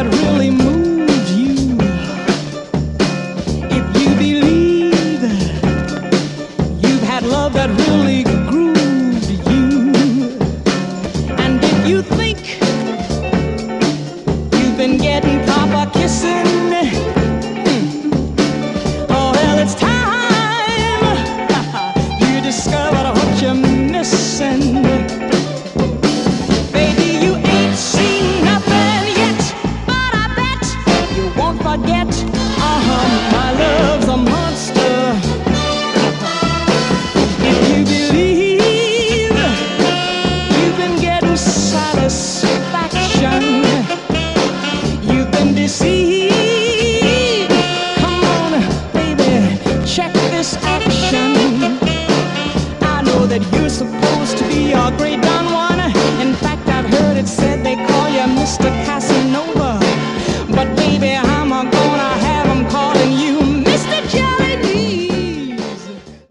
that really moved you, if you believe you've had love that really grooved you, and if you think you've been getting proper kissing, oh well, it's time you discovered what you're missing. Baby, you ain't seen nothing yet, but I bet you won't forget. My love's a monster. If you believe you've been getting satisfaction, you've been deceived. Come on, baby, check this out.